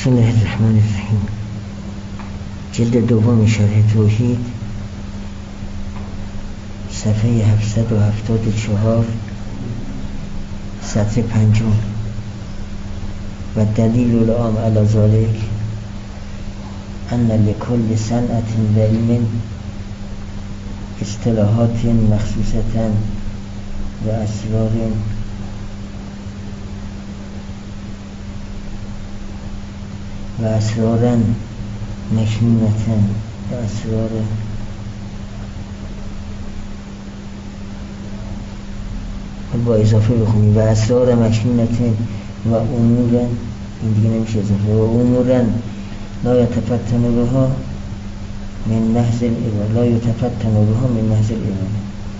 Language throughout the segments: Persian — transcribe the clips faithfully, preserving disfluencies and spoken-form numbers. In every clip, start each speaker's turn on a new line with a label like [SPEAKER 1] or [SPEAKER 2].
[SPEAKER 1] بسم الله الرحمن الرحیم. جلد دوم شرح توحید، صفحه هفتصد و هفتاد و چهار، سطر پنجم. و دلیل العام علی ذلک ان لکل صنعت و علم اصطلاحات مخصوصة و اسرار و اسرارا مکنونة و اسرار با اضافه بخونی و اسرار مکنونة و امورا، این دیگه نمیشه اضافه، و امورا لا یتفتن بها من محض العبادة لا یتفتن بها من محض العبادة.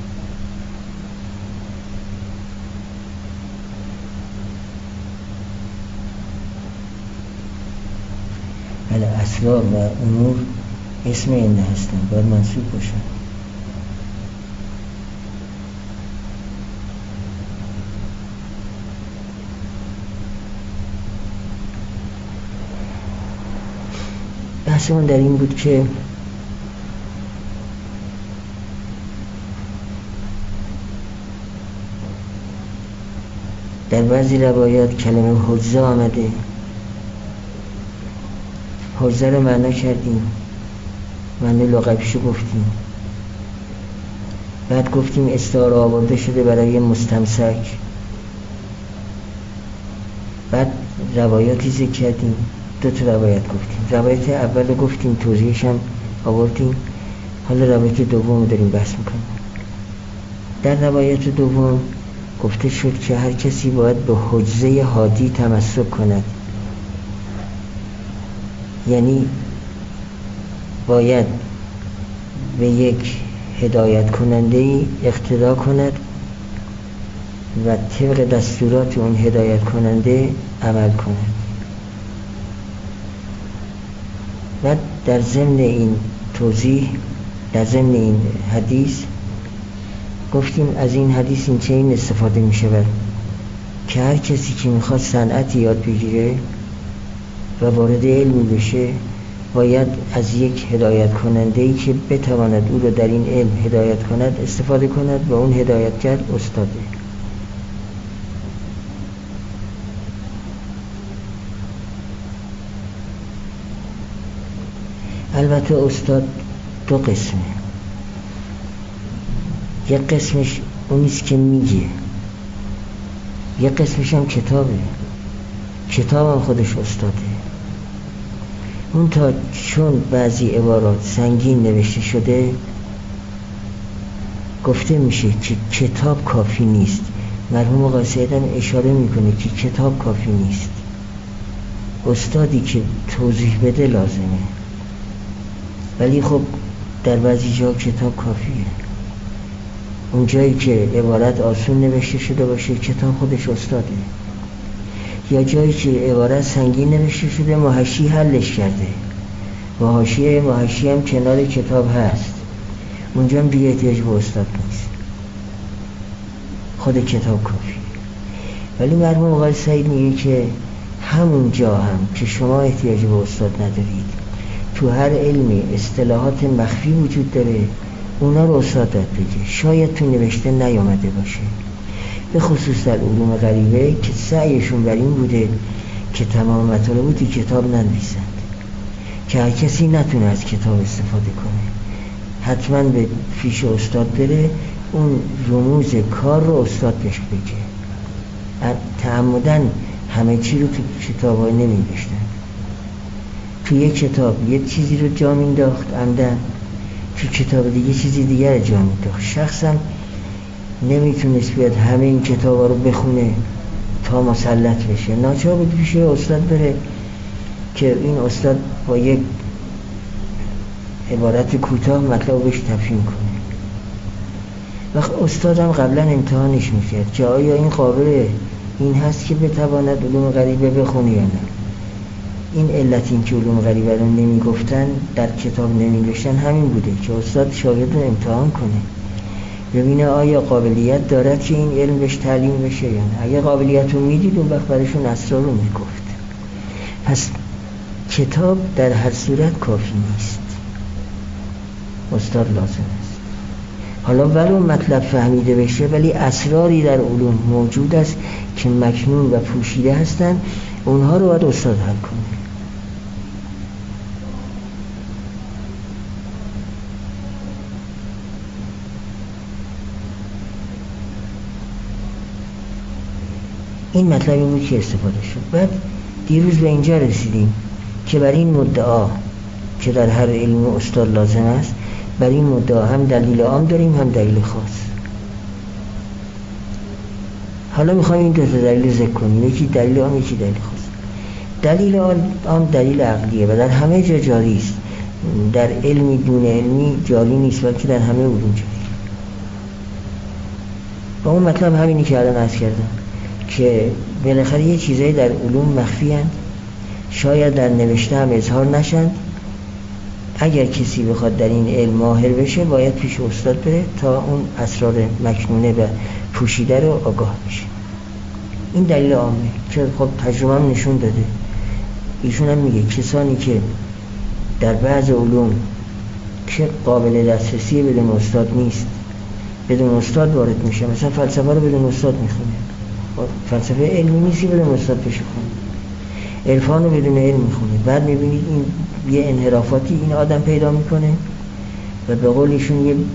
[SPEAKER 1] بله، اسرار و امور اسم این هستن، باید منصوب باشن. بحثمون در این بود که در بعضی روایات کلمه حجزه آمده. حجزه رو معنا کردیم، معنی لغویشو گفتیم، بعد گفتیم استعاره آورده شده برای مستمسک. بعد روایاتی ذکر کردیم، دو تا روایت گفتیم. روایت اول گفتیم، توضیحش هم آوردیم. حالا روایت دوم داریم بحث میکنیم. در روایت دوم گفته شد که هر کسی باید به حجزه هادی تمسک کند، یعنی باید به یک هدایت کننده اقتدا کند و طبق دستورات اون هدایت کننده عمل کند. و در ضمن این توضیح، در ضمن این حدیث گفتیم از این حدیث این چنین استفاده می شود که هر کسی که میخواد صنعتی یاد بگیره و وارد علمی بشه باید از یک هدایت کننده‌ای که بتواند او رو در این علم هدایت کند استفاده کند و اون هدایتگر استاده. البته استاد دو قسمه. یک قسمش اونیست که میگه، یک قسمش هم کتابه. کتاب هم خودش استاده. اون تا چون بعضی عبارات سنگین نوشته شده گفته میشه که کتاب کافی نیست. مرحوم آقای سید هم اشاره میکنه که کتاب کافی نیست، استادی که توضیح بده لازمه. ولی خب در بعضی جا کتاب کافیه. اون جایی که عبارت آسون نوشته شده باشه کتاب خودش استاده، یا جایی که عبارت سنگین نوشته شده محشی حلش کرده و حاشیه محشی هم کنار کتاب هست، اونجا هم دیگه احتیاج به استاد نیست، خود کتاب کافیه. ولی مرحوم آقای سعید میگه که همون جا هم که شما احتیاج به استاد ندارید، تو هر علمی اصطلاحات مخفی وجود داره، اونا رو استاد داد بگه. شاید تو نوشته نیامده باشه، به خصوص در علوم غریبه که سعیشون بر این بوده که تمام مطالب تو کتاب ننویسند که هر کسی نتونه از کتاب استفاده کنه. حتما به پیش استاد بره، اون رموز کار رو استاد بهش بگه. تعمدن همه چی رو تو کتاب‌ها نمی‌نوشتن. تو یک کتاب یک چیزی رو جا مینداخت عمدن، تو کتاب دیگه چیزی دیگر جا مینداخت. شخصا نمیتونست بیاد همه این کتابا رو بخونه تا مسلط بشه، ناچار بود پیش استاد بره که این استاد با یک عبارت کوتاه مطلب بهش تفهیم کنه. وقت استادم قبلا امتحانش میکرد که آیا این قابل این هست که بتواند علوم غریبه بخونه یا نه. این علت این که علوم غریبه رو نمیگفتن، در کتاب نمیگشتن همین بوده که استاد شاگرد رو امتحان کنه ببینه آیا قابلیت دارد که این علم بهش تعلیم بشه یا نه. اگه قابلیت رو میدید اون وقت برشون اسرار رو میگفت. پس کتاب در هر صورت کافی نیست، استاد لازم است. حالا ولو مطلب فهمیده بشه ولی اسراری در علوم موجود است که مکنون و پوشیده هستند، اونها رو باید استاد حل کنه. این مطلبی بود که استفاده شد. بعد دیروز به اینجا رسیدیم که بر این مدعا که در هر علم استاد لازم است، بر این مدعا هم دلیل عام داریم هم دلیل خاص. حالا میخوایم این دو تا دلیل ذکر کنیم، یکی دلیل عام یکی دلیل خاص. دلیل عام دلیل عقلیه و در همه جا جاری است، در علمی دون علمی جاری نیست، بلکه در همه علوم جاری. با اون مطلب همینی که الان عرض کردم که بالاخره یه چیزایی در علوم مخفی هستند، شاید در نوشته هم اظهار نشند. اگر کسی بخواد در این علم ماهر بشه باید پیش استاد بره تا اون اسرار مکنونه و پوشیده رو آگاه بشه. این دلیل عامه که خب تجربه هم نشون داده. ایشون هم میگه کسانی که در بعض علوم که قابل دسترسی بدون استاد نیست، بدون استاد وارد میشه. مثلا فلسفه رو بدون استاد میخونه، فلسفه علمی نیستی بدون استاد بشه خونه. عرفان رو بدون علم میخونه. بعد میبینید این یه انحرافاتی این آدم پیدا میکنه و به قول ایشون یه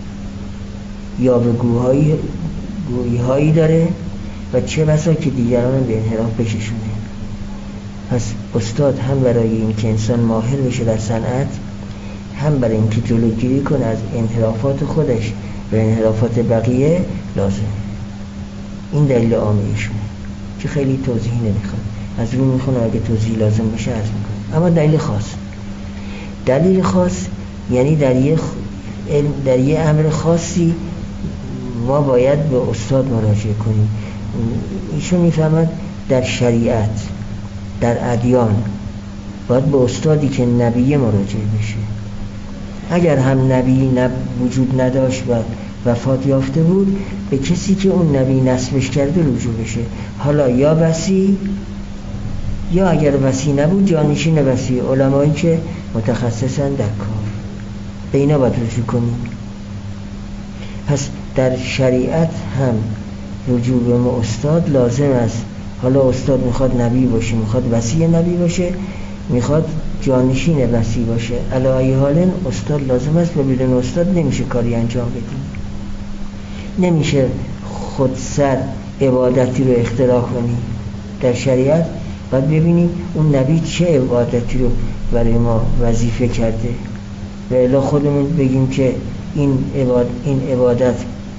[SPEAKER 1] یاوه‌گویی گویی‌هایی داره و چه بسا که دیگران به انحراف بکشونه. پس استاد هم برای این که انسان ماهر بشه در صنعت، هم برای این که جلوگیری کنه از انحرافات خودش و انحرافات بقیه لازم. این دلیل عام ایشونه که خیلی توضیح نمیخواد، از رو میخونه اگه توضیح لازم باشه عرض میکنه. اما دلیل خاص، دلیل خاص یعنی در یه در یه امر خاصی ما باید به استاد مراجعه کنیم. ایشون میفهمد در شریعت، در ادیان باید به استادی که نبیه مراجعه بشه. اگر هم نبی نب وجود نداشت و وفات یافته بود، به کسی که اون نبی نسبش کرده رجوع بشه. حالا یا وصی، یا اگر وصی نبود جانشین وصی، علمایی که متخصصن در کار، به اینا باید رجوع کنیم. پس در شریعت هم رجوع به استاد لازم است. حالا استاد میخواد نبی باشه، میخواد وصی نبی باشه، میخواد جانشین وصی باشه، علی ای حال استاد لازم است و بدون استاد نمیشه کاری انجام بدیم. نمیشه خود سر عبادتی رو اختراع کنیم. در شریعت باید ببینیم اون نبی چه عبادتی رو برای ما وظیفه کرده و الا خودمون بگیم که این عبادت, این عبادت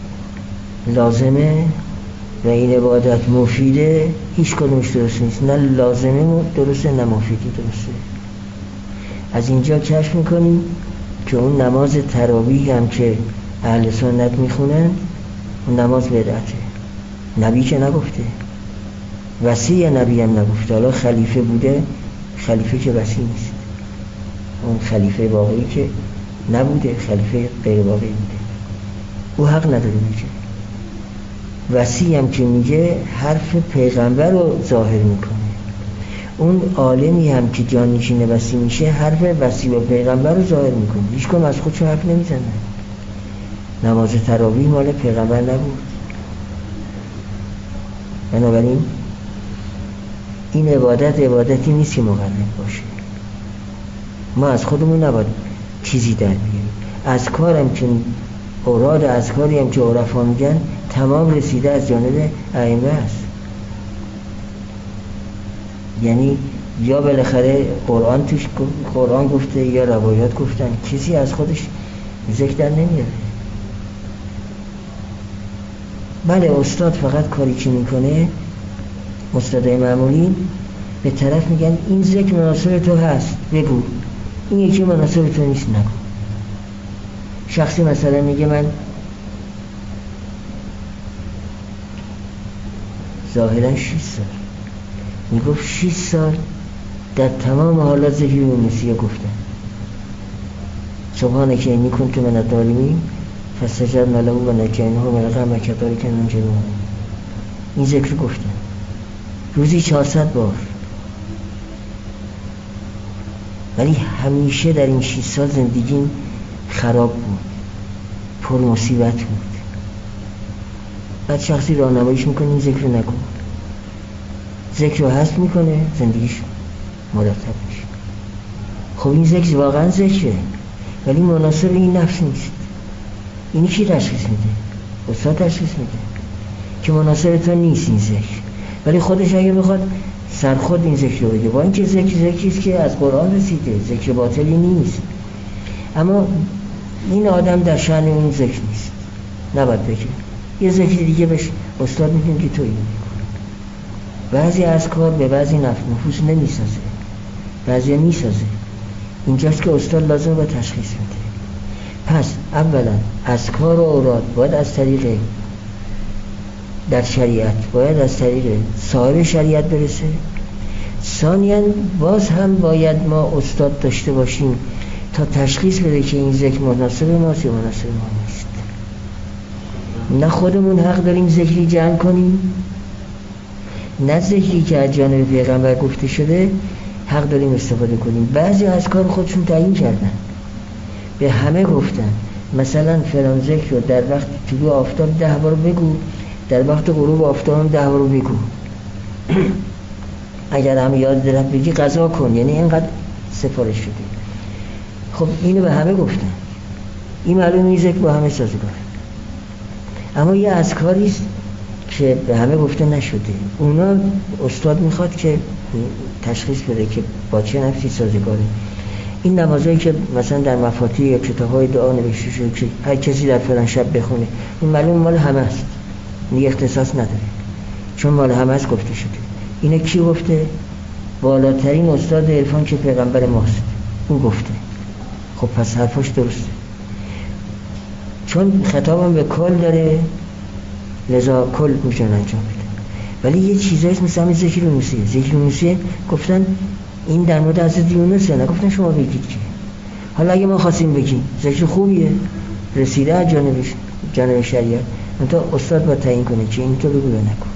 [SPEAKER 1] لازمه و این عبادت مفیده. هیچ کدومش درست نیست، نه لازمه درسته نه مفیدی درسته. از اینجا کشف میکنیم که اون نماز تراویح هم که اهل سنت میخونن اون نماز بدعته. نبی که نگفته، وصی نبی هم نگفته. حالا خلیفه بوده، خلیفه که وصی نیست، اون خلیفه واقعی که نبوده، خلیفه غیر واقعی بوده، او حق نداره میگه. وصی هم که میگه حرف پیغمبر رو ظاهر میکنه. اون عالمی هم که جانشین وصی میشه حرف وصی و پیغمبر رو ظاهر میکنه. هیچ کدوم از خودشو حرف نمیزنه. نماز تراویح مال پیغمبر نبود. بنابراین این عبادت عبادتی نیست که مقرر باشه. ما از خودمون نباید چیزی در بیاریم. اذکارم که اوراد اذکاری هم که عرفا میگن تمام رسیده از جانب ائمه است. یعنی یا بالاخره قرآن توش قرآن گفته یا روایات گفتن، کسی از خودش ذکر در نمیاره. بله استاد فقط کاری که میکنه، استادای معمولی به طرف میگن این ذکر مناسب تو هست بگو، این یکی مناسب تو نیست نگو. شخصی مثلا میگه من ظاهرا شش سال میگفت شش سال در تمام حالات ذکر یونسی گفتن سبحانه که اینی کنت من الظالمین فاستجبنا له و نجیناه من الغم و کذالک ننجی المؤمنین. این ذکر گفتن روزی چهارصد بار. ولی همیشه در این شش سال زندگیم خراب بود، پر مصیبت بود. بعد شخصی راهنماییش میکنه این ذکر رو نکن، ذکر رو حذف میکنه، زندگیش مرتب میشه. خب این ذکر واقعا ذکره ولی مناسب این نفس نیست. اینی کی تشخیص میده؟ استاد تشخیص میده که مناسب تو نیست این ذکر، ولی خودش اگه بخواد سرخود این ذکر رو بگه، با اینکه ذکر ذکریست که از قرآن رسیده، ذکر باطلی نیست، اما این آدم در شأن اون ذکر نیست، نباید بگه. یه ذکر دیگه بهش استاد میگیم که تو این میکنه. بعضی از کار به بعضی نفوس نمیسازه، بعضی میسازه. اینجاست که استاد لازم به تشخیص میده. پس اولا اذکار و اوراد باید از طریق در شریعت باید از طریق صاحب شریعت برسه. ثانیاً باز هم باید ما استاد داشته باشیم تا تشخیص بده که این ذکر مناسب ماست یا مناسب ما نیست. نه خودمون حق داریم ذکری جمع کنیم، نه ذکری که از جانب پیغمبر گفته شده حق داریم استفاده کنیم. بعضی از کار خودشون تعیین کردن، به همه گفتن مثلا فلان ذکر رو در وقت طلوع آفتاب ده بار بگو، در وقت غروب آفتاب ده بار بگو. اگر هم یاد درت بگی قضا کن، یعنی اینقدر سفارش شده. خب اینو به همه گفتن، این معلومه این ذکر با همه سازگاره. اما یه اذکاریست که به همه گفته نشده، اونا استاد میخواد که تشخیص بده که با چه نفسی سازگاره. این نمازایی که مثلا در مفاتیح یا کتاب‌های دعا نوشته شده که هر کسی در فلان شب بخونه، این معلوم مال همه است، این اختصاص نداره، چون مال همه است گفته شده. اینه کی گفته؟ بالاترین استاد عرفان که پیغمبر ماست، اون گفته. خب پس حرفاش درسته، چون خطابم به کل داره، لذا کل میتونه انجام بده. ولی یه چیزایش مثل همین ذکر یونسیه. ذکر یونسیه گفتن این در مورد حضرت یونسه، نگفتن شما بگید که. حالا اگه ما خواستیم بگیم ذکر خوبیه، رسیده از جانب جانب شریعت، منتها استاد باید تعیین کنه که این تو بگو یا نکن.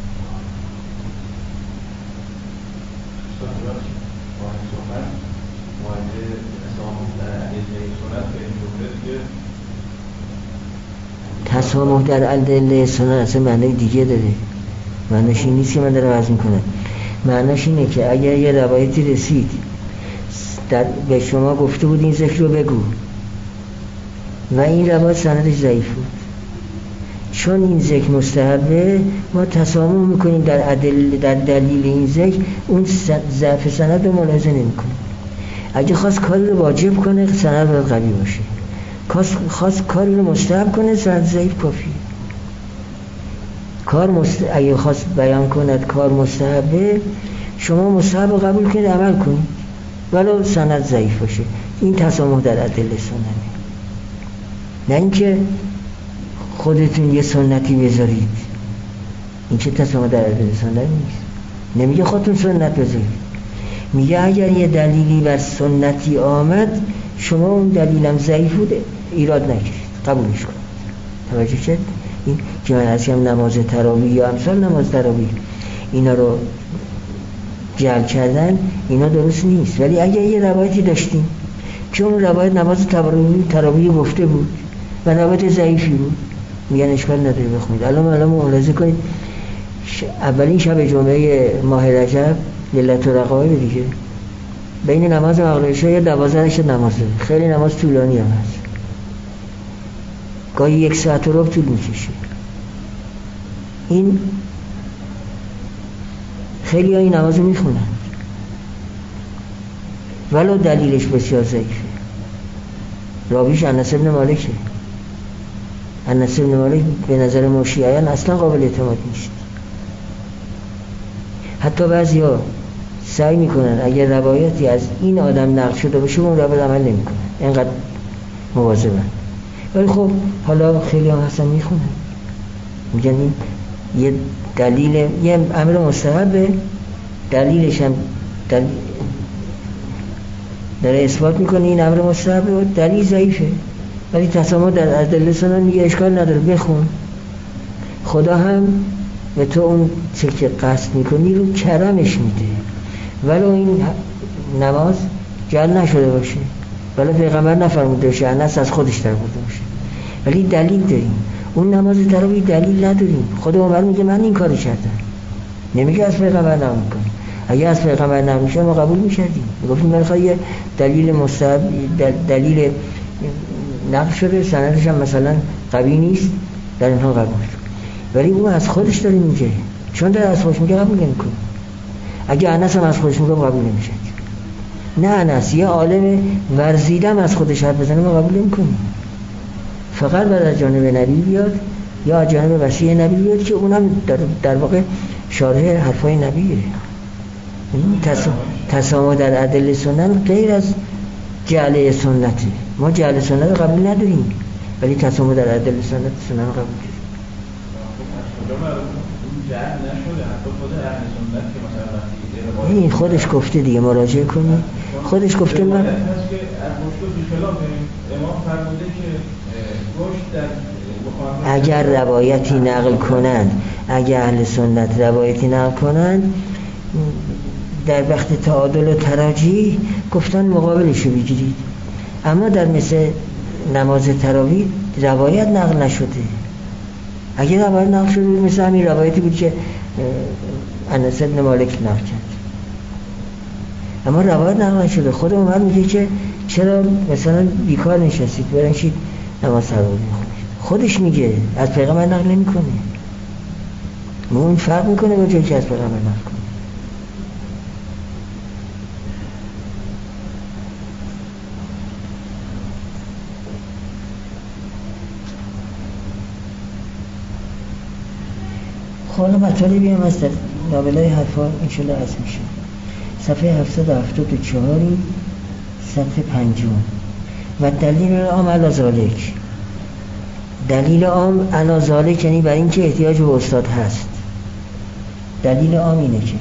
[SPEAKER 1] تسامح در ادله سنت اصلا معنی دیگه داره. معنیش این نیست که من دارم عرض میکنم. معنیش اینه که اگر یه روایتی رسید در به شما گفته بود این ذکر رو بگو و این روایت سندش ضعیف بود، چون این ذکر مستحبه ما تسامح میکنیم در ادله در دلیل این ذکر، اون ضعف سند رو ملاحظه نمیکنیم. اگه خواست کاری رو واجب کنه سند باید قوی باشه، خواست کاری رو مستحب کنه سند ضعیف کافیه. کار مست... اگه خواست بیان کند کار مستحبه، شما مستحب رو قبول کنید عمل کنید ولو سند ضعیف باشه. این تسامح در ادله سننه، نه اینکه خودتون یه سنتی بذارید. این چه تسامح در ادله سننه نیست. نمیگه خودتون سنت بذارید، میگه اگر یه دلیلی بر سنتی آمد شما اون دلیلم ضعیف بود ایراد نگیرید، قبولش کنید. توجه کرد؟ این که من از هم نماز تراویح یا امثال نماز تراویح اینا رو جعل کردن، اینا درست نیست. ولی اگر یه روایتی داشتیم که اون روایت نماز تراویح تراویح گفته بود و روایت ضعیفی بود، میگن اشکال نداره بخونید. الان الان ملاحظه کنید اولین شب جمعه ماه رجب لیلة الرقایب دیگه، بین نماز مغرب و عشا یا دوازده شب نمازه، خیلی نماز طولانی هم هست، گاهی یک ساعت و ربع طول میکشه. این خیلی ها این نماز رو میخونن ولو دلیلش بسیار ضعیفه. راویش انس بن مالکه. انس بن مالک به نظر ما شیعیان اصلا قابل اعتماد نیست. حتی بعضی ها سعی میکنن اگر روایتی از این آدم نقل شده باشه اون روایت عمل نمیکنن، اینقدر مواظبن. ولی خب حالا خیلی هم هستن میخونن، میگن این یه دلیل، یه امر مستحبه، دلیلش هم دلیل داره اثبات میکنه این امر مستحبه و دلیل ضعیفه، ولی تسامح در ادله سنن میگه اشکال نداره بخون. خدا هم به تو اون چه که قصد میکنی رو کرمش میده، ولی این نماز جعل نشده باشه، ولی پیغمبر نفرموده باشه انس از خودش در برده باشه، ولی دلیل داریم. اون نماز تراویح دلیل نداریم. خود عمر میگه من این کارو کردم، نمیگه از پیغمبر نقل میکنه. اگه از پیغمبر نقل میشه ما قبول میشدیم، میگفتیم من یه دلیل مستحب دلیل نقل شده سندش هم مثلا قوی نیست در اینها قبول، ولی اون از خودش داره میگه، چون داره از خودش میگه قبول نمیکنه. اگه انس هم از خودش میگه قبول نمیشه. نه انس یه عالم ورزیدم از خودش حرف بزنه ما قبول نمیکنیم، فقط بعد از جانب نبی بیاد یا از جانب وصی نبی بیاد که اونم در, در واقع شارح حرفای نبیه. تسامح در ادله سنت غیر از جعل سنته. ما جعل سنت قبول نداریم ولی تسامح در ادله سنت سنت قبول داریم.
[SPEAKER 2] جعل نشده حتی خود اهل سنت که مثلا
[SPEAKER 1] این خودش گفته دیگه، مراجعه کنیم. خودش گفته من
[SPEAKER 2] هست که از مشکل بیخلاف امام فرموده که گوشت در
[SPEAKER 1] اگر روایتی نقل کنند، اگر اهل سنت روایتی نقل کنند در وقت تعادل و تراجیح گفتن مقابلشو بگیرید، اما در مثل نماز تراویح روایت نقل نشده. اگر روایت نقل شده مثل همین روایتی بود که انس بن مالک نقل کرد، اما روایت نقل نشده. خود عمر میگه که چرا مثلا بیکار نشستید برنشید نماز تراویح بخونید. خودش میگه، از پیغمبر نقل نمیکنه. اون فرق میکنه با جایی که از پیغمبر نقل کنه. حالا مطالبی هم از لابلای حرفا انشالله از میشه. صفحه هفتصد و هفتاد و چهار سطح پنجم. و دلیل عام علی ذالک، دلیل عام علی ذالک یعنی برای اینکه احتیاج به استاد هست. دلیل عام اینه که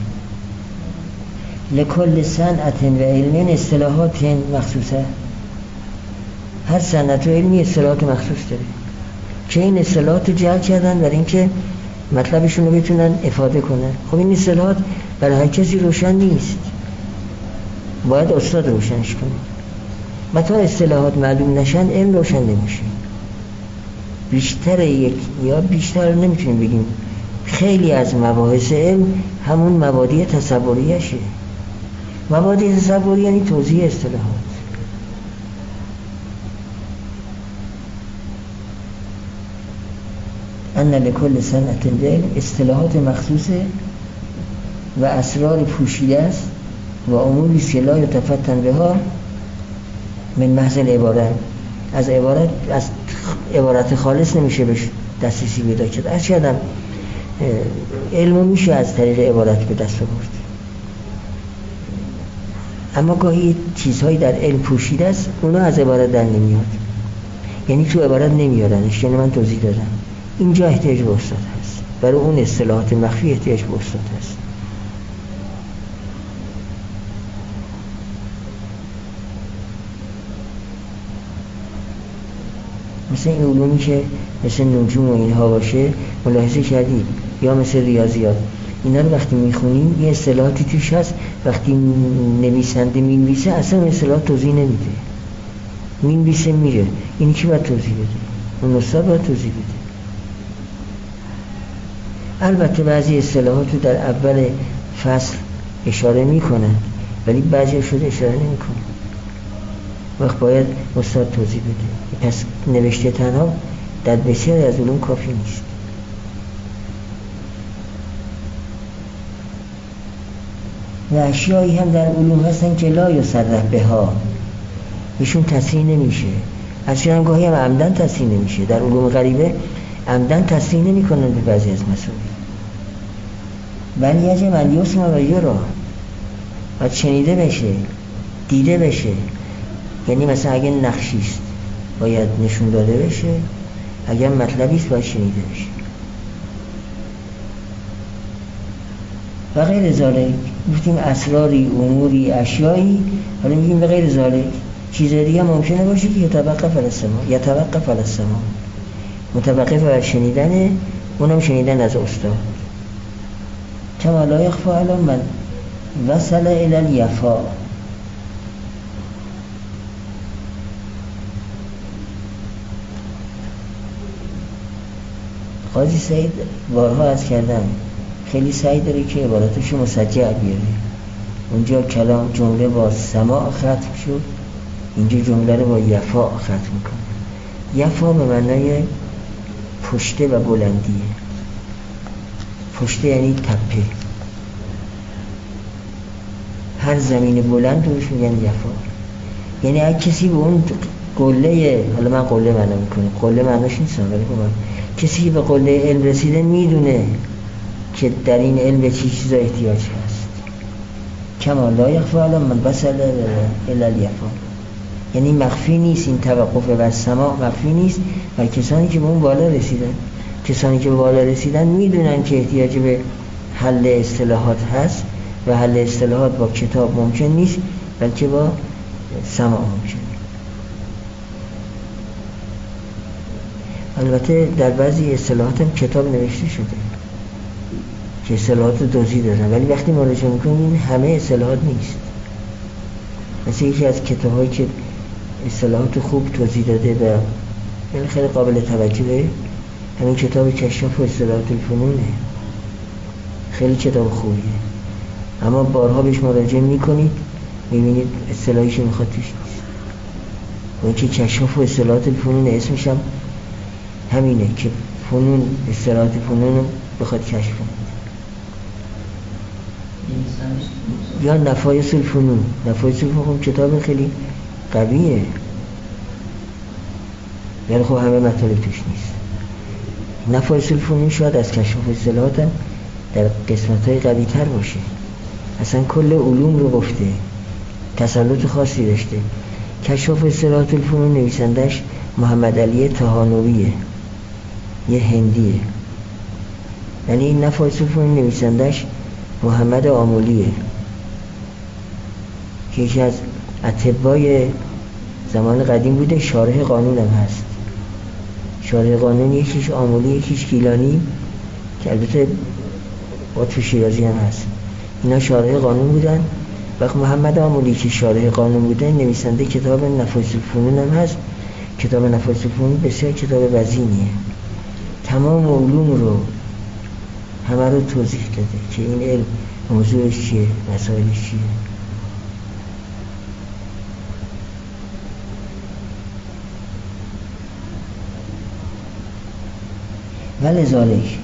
[SPEAKER 1] لکل صنعت و علم اصطلاحات مخصوصه، هر صنعت و علمی اصطلاحات مخصوص داره که این اصطلاحات رو جعل کردن برای اینکه مطلبشون رو بتونن افاده کنن. خب این اصطلاحات برای هر کسی روشن نیست، باید استاد روشنش کنه. متا اصطلاحات معلوم نشن علم روشن نمیشه. بیشتر یک یا بیشتر نمیتونیم بگیم، خیلی از مباحث علم همون مبادی تصوریشه. مبادی تصوری یعنی توضیح اصطلاحات. ان لکل صنعت علم اصطلاحات مخصوصه و اسرار پوشیده است و اموری که لا یتفتن بها من محض العبارت، از عبارت از عبارت خالص نمیشه بهش دسترسی پیدا کرد. از شدم علم میشه از طریق عبارت به دست آورد، اما گاهی چیزهایی در علم پوشیده است اونا از عبارت در نمیاد، یعنی تو عبارت نمیارنش. یعنی من توضیح دادم اینجا احتیاج به استاد هست، برای اون اصطلاحات مخفی احتیاج به استاد هست. مثل این علومی که مثل نجوم و اینها باشه ملاحظه کردید، یا مثل ریاضیات، اینا رو وقتی میخونیم یه اصطلاحاتی توش هست، وقتی نویسنده مینویسه اصلا اصطلاحات توضیح نمیده، مینویسه میره، اینی که باید توضیح بده، اون استاد باید توضیح بده. البته بعضی اصطلاحات رو در اول فصل اشاره میکنن ولی بعضی شده اشاره نمیکنن، وقت باید استاد توضیح بده. پس نوشته تنها در بسیاری از علوم کافی نیست. و اشیایی هم در علوم هستن که لا یصرح بها، بهشون تصریح نمیشه. اشیاء هم گاهی هم عمدن تصریح نمیشه. در علوم غریبه عمدن تصریح نمیکنن به بعضی از مسائل، ولی یجب ان یسمع و یرا، باید شنیده بشه، دیده بشه. یعنی مثلا اگه نقشیست باید نشون داده بشه، اگر مطلبیست باید شنیده بشه و غیر ذالک. گفتیم اسراری، اموری، اشیایی. حالا میگیم به غیر ذالک چیز دیگه ممکنه باشه که یتوقف علی السماع، یتوقف علی السماع، متوقف بر شنیدنه، اونم شنیدن از استاد. کما لا یخفی علی من وصل الی الیفا، قاضی سعید بارها عرض کردم خیلی سعی داره که عباراتشو مسجع بیاره. اونجا کلام جمله با سماع ختم شد، اینجا جمله رو با یفا ختم میکنه. یفا به معنای پشته و بلندیه. پشته یعنی تپه، هر زمین بلند روش میگن یفا. یعنی اگه کسی به اون قله، حالا من قله معنا میکنم، قله معناش نیست ولی خب کسی به قله علم رسیده میدونه که در این علم به چی چیزا احتیاج هست. کما لا یخفی علی من بصر الا الیفا، یعنی مخفی نیست، این توقف بر سماع مخفی نیست و کسانی که به اون بالا رسیدن، کسانی که به بالا رسیدن میدونن که احتیاج به حل اصطلاحات هست و حل اصطلاحات با کتاب ممکن نیست بلکه با سماع ممکن. البته در بعضی اصطلاحات هم کتاب نوشته شده که اصطلاحات رو توضیح دادن، ولی وقتی مراجعه میکنیم همه اصطلاحات نیست. مثل یکی از کتاب‌هایی که اصطلاحات خوب توضیح داده و خیلی قابل توجهه همین کتاب کشاف و اصطلاحات الفنونه، خیلی کتاب خوبیه، اما بارها بهش مراجعه میکنید میبینید اصطلاحی که میخواد توش نیست. اون که کشاف و اصطلاحات الفنون اسمش هم همینه که فنون، اصطلاحات فنون رو بخواد کشف کنید. یا نفایس الفنون، نفایس الفنون کتاب خیلی قویه یعنی خب همه مطالب توش نیست. نفایس الفنون شاید از کشف اصطلاحات هم در قسمت‌های قوی تر باشه. اصلا کل علوم رو گفته، تسلط خاصی داشته. کشف اصطلاحات الفنون نویسندش محمد علی طحانویه، یه هندیه. یعنی این نفایس الفنون نویسندش محمد آمولیه که یکی از اطبای زمان قدیم بوده، شارح قانون هم هست. شارح قانون یکیش آمولی یکیش گیلانی که البته با تو شیرازی هم هست. اینا شارح قانون بودن. وقت محمد آمولی که شارح قانون بوده نویسنده کتاب نفایس الفنون هم هست. کتاب نفایس الفنون بسیار کتاب وزینیه، تمام علوم رو همه رو توضیح داده که این علم موضوعش چیه، مسائلش چیه. و لذالک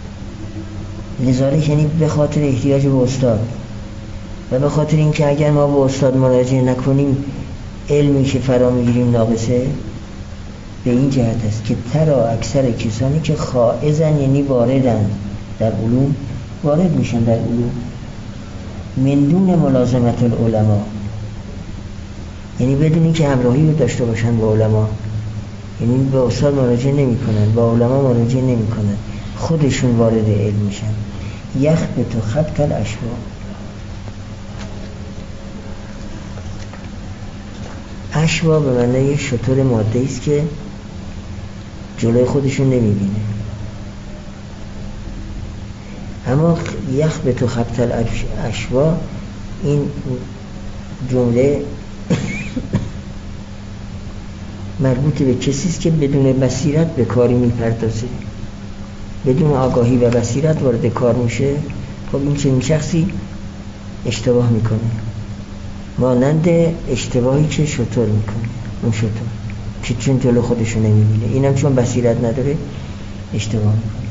[SPEAKER 1] لذالک یعنی به خاطر احتیاج به استاد و به خاطر اینکه اگر ما به استاد مراجعه نکنیم علمی که فرا میگیریم ناقصه. به این جهت است که ترا اکثر کسانی که خائزن یعنی واردن در علوم، وارد میشن در علوم من دون ملازمت العلماء، یعنی بدون اینکه همراهی رو داشته باشن با علما، یعنی به استاد مراجعه نمی کنن، با علما مراجعه نمی کنن، خودشون وارد علم میشن. یخبط خبط الاشوا، اشوا به معنی شتر ماده است که جلوی خودشون نمیبینه. اما یخبط خبط الاشوا این جمله مربوط به کسی است که بدون بصیرت به کاری میپردازه، بدون آگاهی و بصیرت وارد کار میشه. خب این چنین شخصی اشتباه میکنه، مانند اشتباهی که شطور میکنه، اون شطور که چون جلو خودشو نمیبینه، اینم چون بصیرت نداره اشتباه میکنه.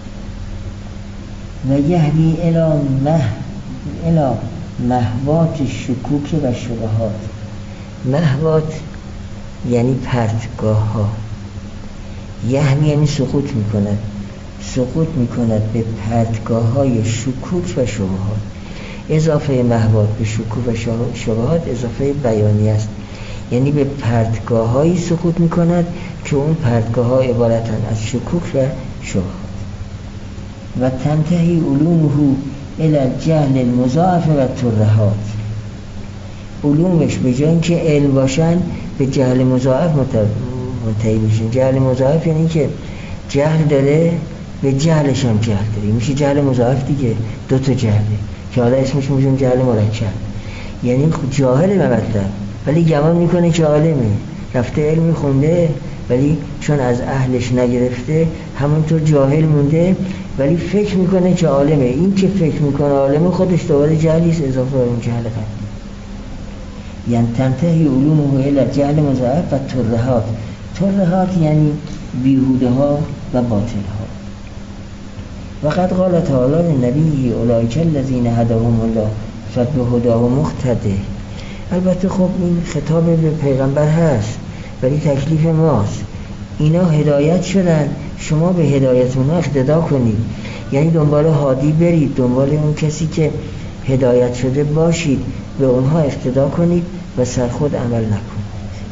[SPEAKER 1] و یهوی الی مه الی مهوات شکوک و شبهات. مهوات یعنی پرتگاه ها، یهوی یعنی سقوط میکند، سقوط میکند به پرتگاه های شکوک و شبهات. اضافه مهوات به شکوک و شبهات اضافه بیانی است، یعنی به پرتگاه هایی سقوط میکند که اون پرتگاه ها عبارتن از شکوک و شبهات. و تنتهی علومه الی الجهل المضاعف و ترهات، علومش به جای اینکه علم باشن به جهل مضاعف منتهی میشن. جهل مضاعف یعنی که جهل داره به جهلش هم جهل داره، میشه جهل مضاعف دیگه، دو تا جهله که حالا اسمش میشون جهل مرکب. یعنی جاهل به مطلب ولی گمان میکنه که عالمه، رفته علم خونده ولی چون از اهلش نگرفته همونطور جاهل مونده، ولی فکر میکنه که عالمه. این که فکر میکنه عالمه خودش دوباره جهلیست اضافه بر اون جهل قبلی. یعنی تنتهی علومه الی جهل مضاعف و ترهات. ترهات یعنی بیهوده ها و باطل ها. وقد قال تعالی لنبیه اولئک الذین هداهم الله فبهداه مقتده. البته خب این خطاب به پیغمبر هست، ولی تکلیف ماست. اینا هدایت شدن، شما به هدایت اونها اقتدا کنید. یعنی دنبال هادی برید، دنبال اون کسی که هدایت شده باشید، به اونها اقتدا کنید و سرخود عمل نکنید.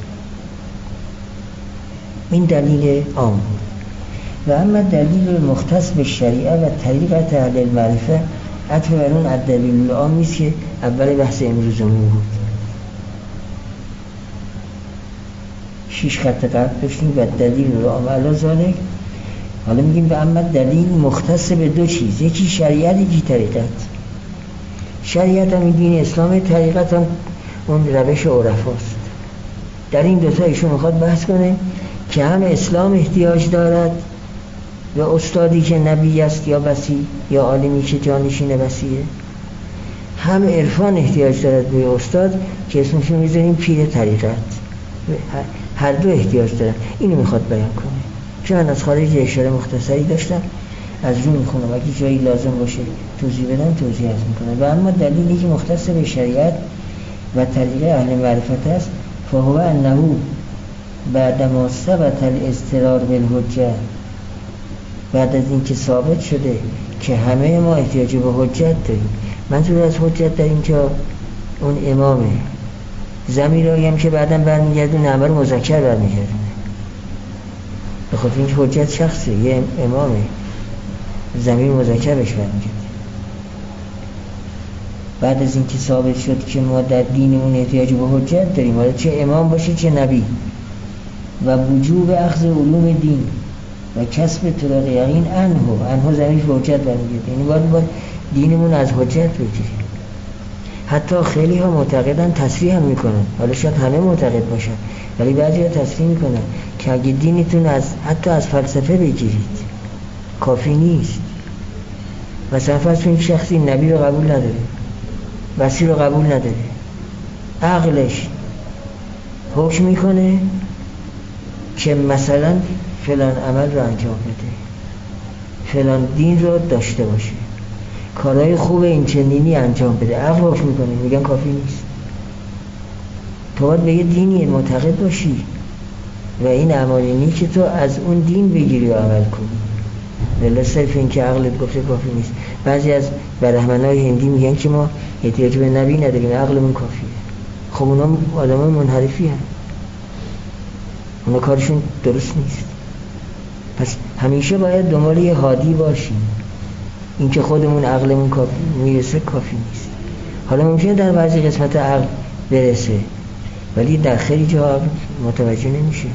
[SPEAKER 1] این دلیل عام بود. و اما دلیل مختص به شریعه و طریقت اهل المعرفه عطف بر اون دلیل عام نیست که اول بحث امروزمون بود. شیش خط قبل داشتیم و دلیل عام علی ذالک. حالا میگیم و اما دلیل مختص به دو چیز، یکی شریعت، یکی طریقت. شریعت هم دین اسلام، طریقت هم اون روش عرفاست. در این دو تا ایشون میخواد بحث کنه که هم اسلام احتیاج دارد و استادی که نبی است یا وصی یا عالمی که جانشین وصیه، هم عرفان احتیاج دارد به استاد که اسمش رو میذاریم پیر طریقت. هر دو احتیاج دارن. اینو میخواد بیان کنه که من از خارج اشاره مختصری داشتم، از رو میخونم، اگه جایی لازم باشه توضیح بدم توضیح از میکنم. و اما دلیلی که مختص به شریعت و طریقه اهل معرفت است، فهو انه بعدما ثبت الاضطرار بالحجه، بعد از اینکه ثابت شده که همه ما احتیاج به حجت داریم. منظور از حجت در اینجا اون امامه، ضمیر هم که بعداً برمیگردونه همه رو مذکر برمیگردونه، به خاطر این حجت شخصه، یه امامه، ضمیر مذکر بهش برمیگرده. بعد از اینکه ثابت شد که ما در دینمون احتیاج به حجت داریم، حالا چه امام باشه چه نبی، و وجوب اخذ علوم دین و کسب طرق یقین انهو انهو ضمیر به حجت برمیگرده. یعنی باید باید دینمون از حجت بگیریم. حتی خیلی ها معتقدن، تصریح هم میکنن، حالا شاید همه معتقد باشن، ولی بعضی ها تصریح میکنن که اگه دینتون از حتی از فلسفه بگیرید کافی نیست. مثلا فرض کنید شخصی نبی رو قبول نداره، وصی رو قبول نداره، عقلش حکم میکنه که مثلا فلان عمل رو انجام بده، فلان دین رو داشته باشه، کارهای خوب این چنینی انجام بده، عقل حکم میکنه، میگن کافی نیست. تو باید به یه دینی معتقد باشی و این اعمال که تو از اون دین بگیری و عمل کنی. ولی صرف این که عقلت گفته کافی نیست. بعضی از برهمنای هندی میگن که ما احتیاج به نبی نداریم، عقلمون کافیه. خب اونا آدمای منحرفی هستن، اونا کارشون درست نیست. پس همیشه باید دنبال یه هادی باشیم. این که خودمون عقلمون کافی میرسه کافی نیست. حالا ممکنه در بعضی قسمت عقل برسه، ولی در خیلی جا متوجه نمیشه.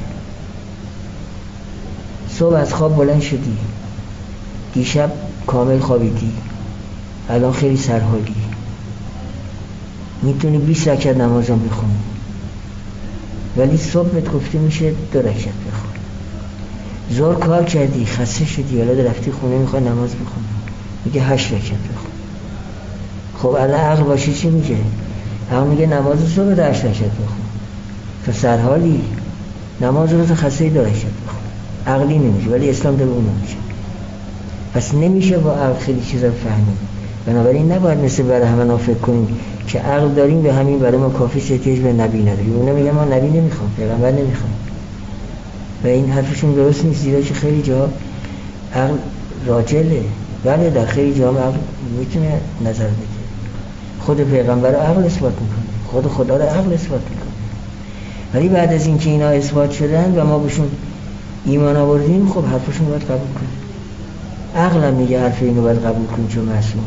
[SPEAKER 1] صبح از خواب بلند شدی، دیشب کامل خوابیدی، الان خیلی سرحالی، میتونی بیست رکعت نمازم بخونی، ولی صبح بهت گفته میشه دو رکعت بخون. زور کار کردی، خسته شدی، حالا رفتی خونه میخوای نماز بخونی، میگه هشت رکعت بخون. خب الان عقل باشه چی میگه؟ عقل میگه نماز صبح ده هشت رکعت بخون. تو سرحالی، نماز روز خسته دو رکعت بخون. عقلی نمیشه، ولی اسلام داره اون نمیشه. پس نمیشه با عقل خیلی چیزا فهمید. بنابراین نباید مثل برای همه فکر کنیم که عقل داریم به همین برای ما کافی، احتیاج به نبی نداریم. اونا میگن ما نبی نمیخوام، پیغمبر نمیخوام، و این حرفشون درست نیست، زیرا که خیلی جا عقل راجله. بله در خیلی جا عقل میتونه نظر بده. خود پیغمبر عقل اثبات میکنه، خود خدا رو عقل اثبات میکنه. ولی بعد از اینکه اینا اثبات شدن و ما بهشون ایمان آوردیم، خب حرفشون باید قبول کنیم. عقل هم میگه حرف اینو باید قبول کنیم چون معصومه.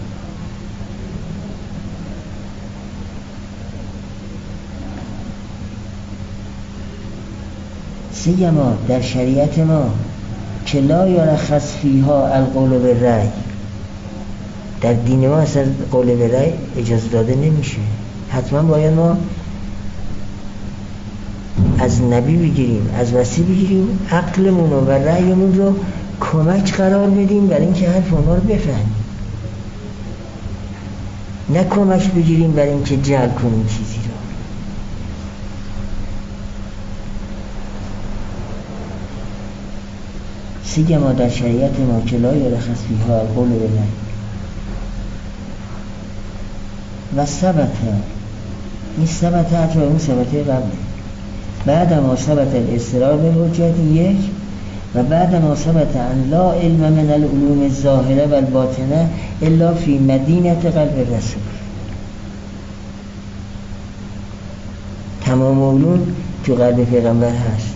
[SPEAKER 1] سیما در شریعت ما که لا یرخص فیها القول بالرأی، در دین ما اصلا قول بالرأی اجازه داده نمیشه. حتما باید ما از نبی بگیریم، از وصی بگیریم، عقلمون و رأیمون رو کمک قرار بدیم برای اینکه حرف اونها رو بفهمیم، نه کمک بگیریم برای اینکه جلب کنیم چیزی رو. سیما در شریعت ما که لا یرخص فیها القول بالله و ثبت، این ثبت حتی اون ثبته قبله، بعد ما ثبت الاضطرار بالحجت یک و بعد ما ثبت ان لا علم من العلوم الظاهره و الباطنه الا فی مدینه قلب الرسول. تمام علوم تو قلب پیغمبر هست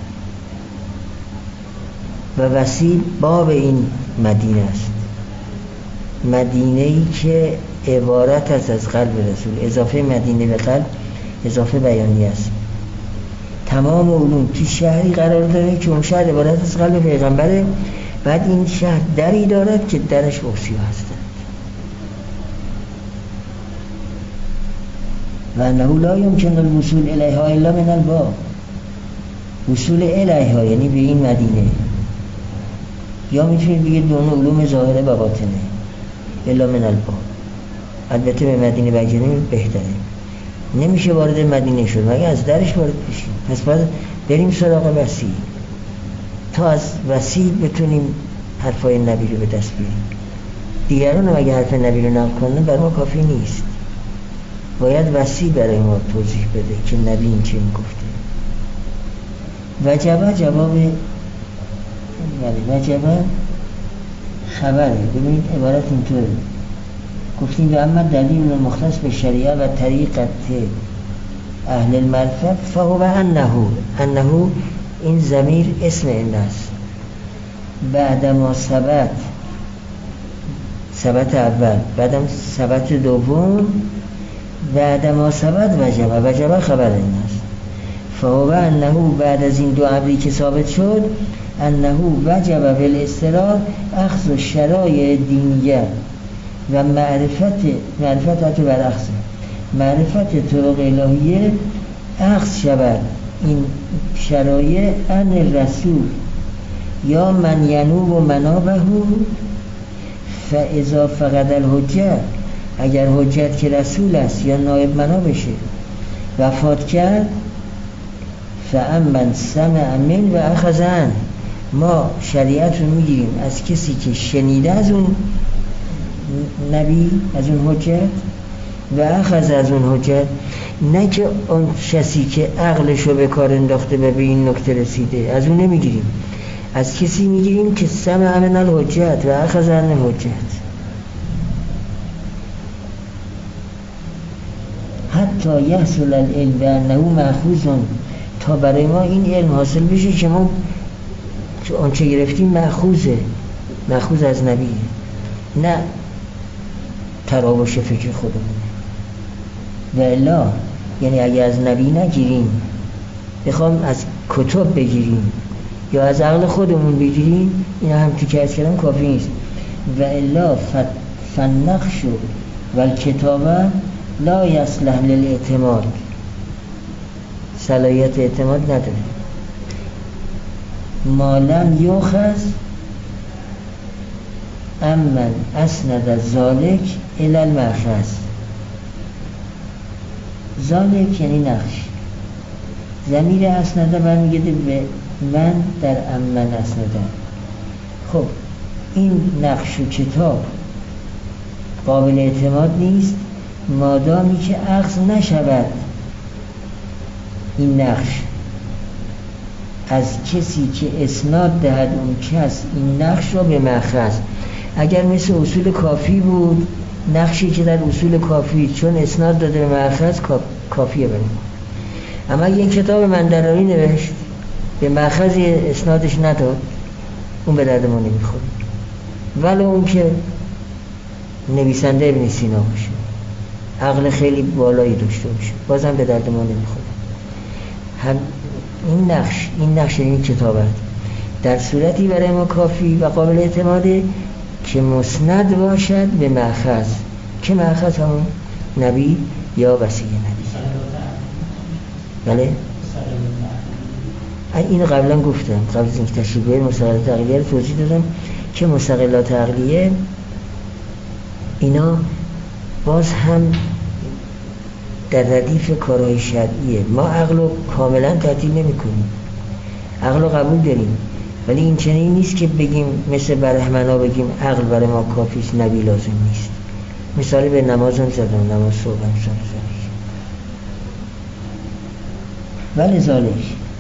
[SPEAKER 1] و وسیل باب این مدینه است، مدینه‌ای که عبارت است از قلب رسول. اضافه مدینه به قلب اضافه بیانی است. تمام علوم تو شهری قرار داره که اون شهر عبارت از قلب پیغمبره، بعد این شهر دری دارد که درش اوصیا هستند و انه لا یمکن الوصول الیها الا من الباب. وصول الیها یعنی به این مدینه، یا میتونید بگید به اون علوم ظاهره و باطنه، الا من الباب. البته به مدینه بگیریم بهتره، نمیشه وارد مدینه شد مگه از درش وارد بشیم. پس باید بریم سراغ وسیع تا از وسیع بتونیم حرفای نبی رو به دست بیاریم. دیگران هم اگه حرف نبی رو نقل کنن بر ما کافی نیست، باید وسیع برای ما توضیح بده که نبی این چه میگفته. وجبه جواب وجبه خبره. ببینید عبارت اینطوره، گفتیم به اما دلیل مختص به شریعه و طریقت اهل المعرفت فهو انه انه این ضمیر اسم این است. بعد ما ثبت ثبت اول، بعدم ثبت دوم، بعد ما ثبت وجبه وجبه خبر این است. فهو انه بعد از این دو امری که ثابت شد انه وجبه بالاضطرار اخذ الشرایع دینیه و معرفت معرفت برعکس معرفت طرق الهیه اخذ شود این شرایع ان الرسول یا من ینوب و منابه فاذا فقد الحجت، اگر حجت که رسول است یا نایب منابشه وفات کرد فامن سمع من و اخذن، ما شریعت رو میگیریم از کسی که شنیده از اون نبی، از اون حجت و اخذ از اون حجت، نه که اون کسی که عقلشو به کار انداخته و به این نکته رسیده از اون نمیگیریم، از کسی میگیریم که سمع من الحجت و اخذ عن الحجت. حتی یحصل العلم بانه مأخوذ، تا برای ما این علم حاصل بشه که ما آنچه گرفتیم مأخوذه، مأخوذ از نبی، نه تراوش فکر خودمونه. و الا یعنی اگه از نبی نگیریم، بخوام از کتب بگیریم یا از عقل خودمون بگیریم، این هم تو که از کردم کافی نیست. و الا فالنقش و الکتابه لا یصلح للاعتماد، صلاحیت اعتماد نداره. ما لم یؤخذ امن اسند ذالک الی المأخذ. ذالک یعنی نقش، ضمیر اسنده برمیگرده به من در امن اسنده. خب این نقش و کتاب قابل اعتماد نیست مادامی که اخذ نشود این نقش از کسی که اسناد دهد اون کس این نقش را به مأخذ. اگر مثل اصول کافی بود، نقشی که در اصول کافی چون اسناد داده به مأخذ کافیه بریم. اما یک کتاب مندراری نوشت به مأخذ اسنادش نداد، اون به درد ما نمیخوره، ولی اون که نویسنده ابن سینا باشه، عقل خیلی بالایی داشته باشه، بازم به درد ما نمیخوره. هم این نقش این نقش این کتابت در صورتی برای ما کافی و قابل اعتماده که مسند باشد به مأخذ، که مأخذ همون نبی یا وصی نبی. بله؟ اینو قبلا گفتم، قبل از اینکه تشریح بیاریم مستقلات عقلیه رو توضیح دادم که مستقلات عقلیه اینا باز هم در ردیف کارهای شرعیه. ما عقل رو کاملا تعطیل نمی کنیم، عقل رو قبول داریم، ولی این چنین نیست که بگیم مثل برهمنا بگیم عقل برای ما کافیست، نبی لازم نیست. مثالی به نماز هم زدم، نماز صبح هم زدم. ولی ذالک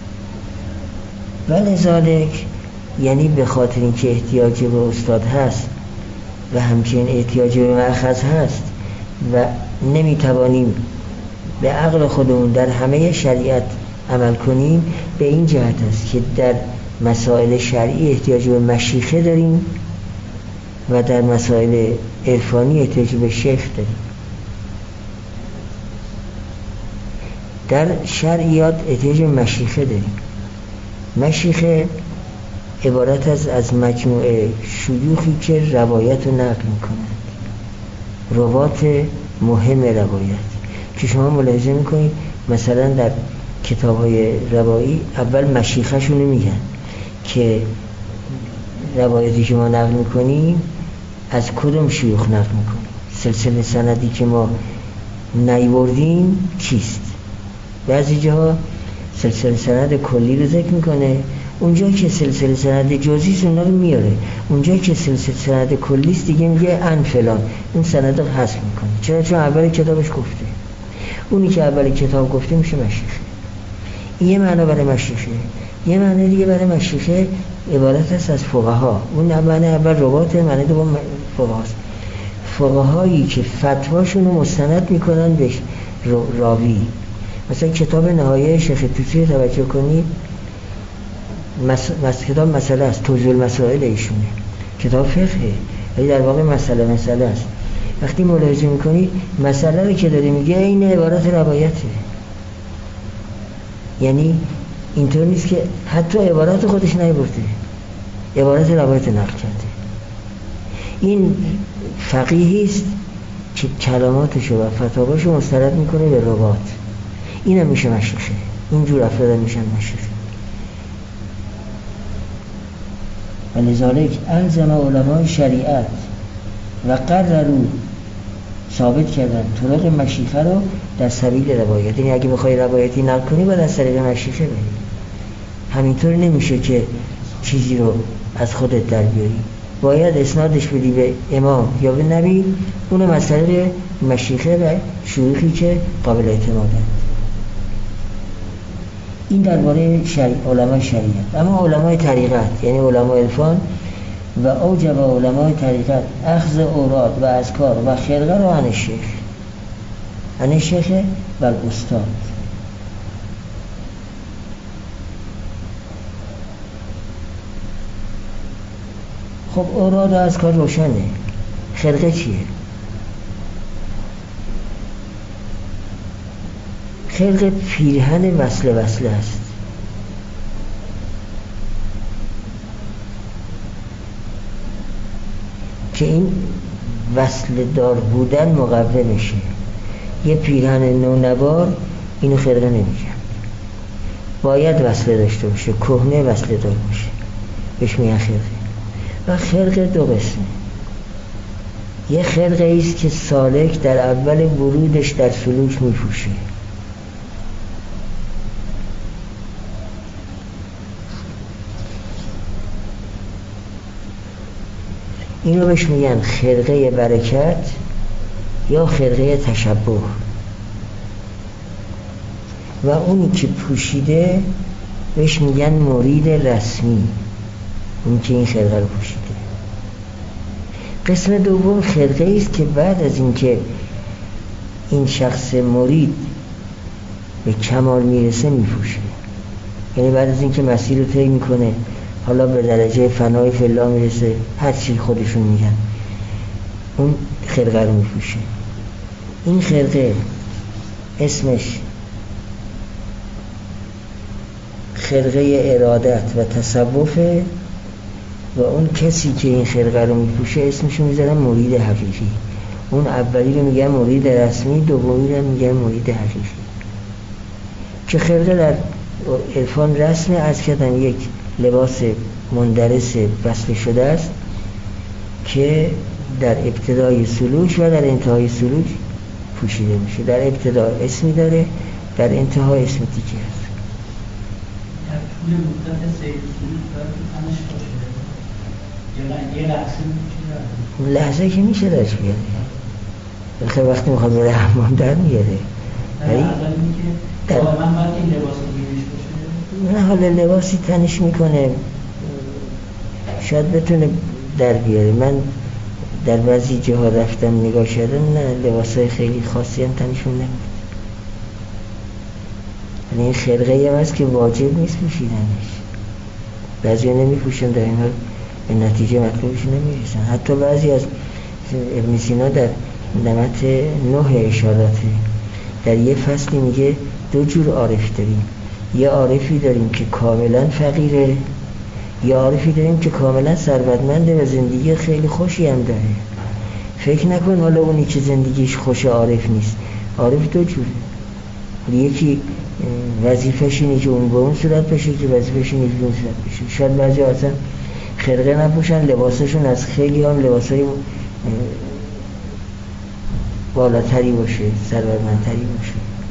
[SPEAKER 1] ولی ذالک یعنی به خاطر اینکه احتیاج به استاد هست و همچنین احتیاج به مأخذ هست و نمیتوانیم به عقل خودمون در همه شریعت عمل کنیم، به این جهت است که در مسائل شرعی احتیاج به مشیخه داریم و در مسائل عرفانی احتیاج به شیخ داریم. در شرعیات احتیاج به مشیخه داریم. مشیخه عبارت از از مجموعه شیوخی که روایت رو نقل میکنند، روات مهم روایت که شما ملاحظه میکنید مثلا در کتاب‌های روایی اول مشیخه شونو میگن که روایتی که ما نقل میکنیم از کدوم شیوخ نقل میکنیم، سلسله سندی که ما نیوردیم چیست. بعضی جاها سلسله سند کلی رو ذکر میکنه، اونجا که سلسله سند جزئی اونا رو میاره، اونجا که سلسله سند کلی است دیگه میگه ان فلان، این سند رو حذف میکنه. چرا؟ چون اول کتابش گفته، اونی که اول کتاب گفته میشه مشیخه. این یه معنا برای مشیخه. یه معنی دیگه برای مشیخه عبارت است از فقها. اون معنی اول روات، معنی دوم فقهاست. فقهایی که فتواشون رو مستند میکنن به راوی. مثلا کتاب نهایه شیخ طوسی توجه کنید، مس... مس... کتاب مسئله است، توضیح المسائل ایشونه، کتاب فقهه ولی در واقع مسئله مسئله است. وقتی ملاحظه میکنید مسئله رو که داره میگه این عبارت روایته، یعنی اینطور نیست که حتی عبارت خودش نیورده، عبارت روایت نقل کرده. این فقیهی است که کلماتشو و فتاواشو مستند میکنه به روات. این هم میشه مشیخه. اینجور افراد هم میشن مشیخه. و لذالک الزم علمای شریعت و قرروا ثابت کردن طرق مشیخه رو در سبیل روایت. یعنی اگه بخوای روایتی نقل کنی باید از طریق مشیخه بری. همینطور نمیشه که چیزی رو از خودت در بیاری، باید اسنادش بدی به امام یا به نبی، اونم از طریق مشیخه و شیوخی که قابل اعتمادند. این درباره شریع علمای شریعت. اما علمای طریقت یعنی علمای عرفان و اوجب علمای طریقت اخذ اوراد و اذکار و خرقه رو عن شیخ، عن شیخ و استاد. خب اوراد و اذکار روشنه، خرقه چیه؟ خرقه پیرهن وصله وصله است که این وصل دار بودن مقوه میشه. یه پیرهن نونوار اینو خرقه نمیگن، باید وصله داشته باشه، کهنه وصله دار باشه، بهش میگن خرقه. و خرقه دو قسمه. یه خرقه ایست که سالک در اول ورودش در سلوک میپوشه، اینو بهش میگن خرقه برکت یا خرقه تشبه. و اونی که پوشیده بهش میگن مرید رسمی، اونی که این خرقه رو پوشیده. قسم دوم خرقه است که بعد از اینکه این شخص مرید به کمال میرسه میپوشه، یعنی بعد از اینکه مسیر رو طی میکنه، حالا به درجه فنای فلا میرسه، هر چی خودشون میگن، اون خرقه رو میپوشه. این خرقه اسمش خرقه ارادت و تصوفه و اون کسی که این خرقه رو میپوشه اسمشو میذارن مرید حقیقی. اون اولی رو میگن مرید رسمی، دومی رو میگن مرید حقیقی. که خرقه در عرفان رسم عرض کردم یک لباس مندرس وصل شده است که در ابتدای سلوک و در انتهای سلوک پوشیده میشه. در ابتدا اسمی داره، در انتها اسم دیگه است.
[SPEAKER 3] در طول مدت سیر سلوک باید تنش باشه یا یه لحظه میشه؟
[SPEAKER 1] لحظه که میشه درش بیاره، بلکه وقتی میخواد بره حمام در میاره.
[SPEAKER 3] در اول میگه دائما باید این لباس گیرش باشه؟
[SPEAKER 1] نه، حالا لباسی تنش میکنه شاید بتونه در بیاره. من در بعضی جاها رفتم نگاه کردم، نه لباسای خیلی خاصی هم تنشون نمیاد. یعنی این خرقه هم هست که واجب نیست پوشیدنش، بعضی ها نمیپوشن، در این حال به نتیجه مطلوبش نمیرسن. حتی بعضی از ابن سینا در نمط نه اشاراته در یه فصلی میگه دو جور عارف داریم، یه عارفی داریم که کاملا فقیره، یه عارفی داریم که کاملا ثروتمنده و زندگی خیلی خوشی هم داره. فکر نکن حالا اونی که زندگیش خوش عارف نیست. عارف دو جوره، یکی وظیفه‌ش اینه که اون به اون صورت بشه، که وظیفه‌ش اینه که به اون صورت بشه. شاید بعضی اصلا خرقه نپوشن، لباسشون از خیلی هم لباسای بالاتری باشه، ثروتمندتری باشه.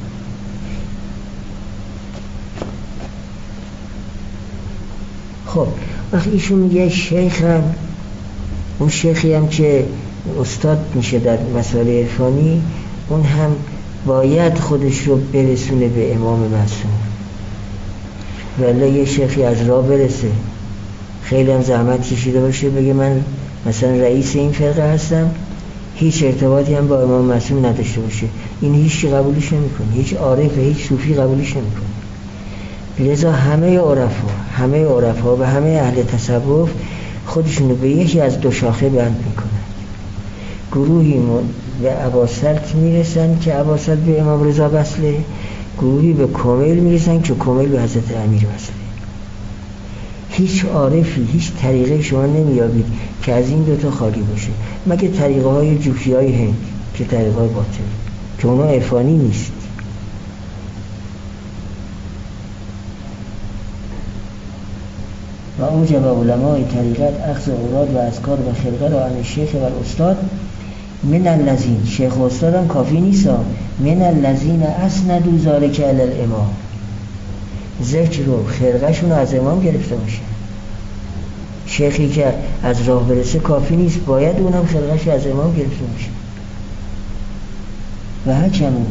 [SPEAKER 1] خب وقتی ایشون میگه شیخ هم، اون شیخی هم که استاد میشه در مسائل عرفانی، اون هم باید خودش رو برسونه به امام معصوم. ولی یه شیخی از راه برسه، خیلی هم زحمت کشیده باشه، بگه من مثلا رئیس این فرقه هستم، هیچ ارتباطی هم با امام معصوم نداشته باشه، این هیچ قبولش نمیکنه، هیچ عارف هیچ صوفی قبولش نمیکنه. لذا همه عرفا همه عرفا و همه اهل تصوف خودشون رو به یکی از دو شاخه بند میکنن. گروهی به اباسلط میرسن که اباسلط به امام رضا وصله، گروهی به کمیل میرسن که کمیل به حضرت امیر وصله. هیچ عارفی هیچ طریقه شما نمیابید که از این دوتا خالی باشه، مگه طریقه های جوفی های هند که طریقه های باطل که اونا عرفانی نیست. و اوجب علماء طریقت اخذ اوراد و اذکار و خلقه را عن شیخ و الاستاد من الذین، شیخ و استاد هم کافی نیست، من الذین اسندوا ذلک علی الامام، ذکر رو خرقه‌شون رو از امام گرفته باشه. شیخی که از راه برسه کافی نیست، باید اونم خرقه‌ش از امام گرفته باشه. و حکمون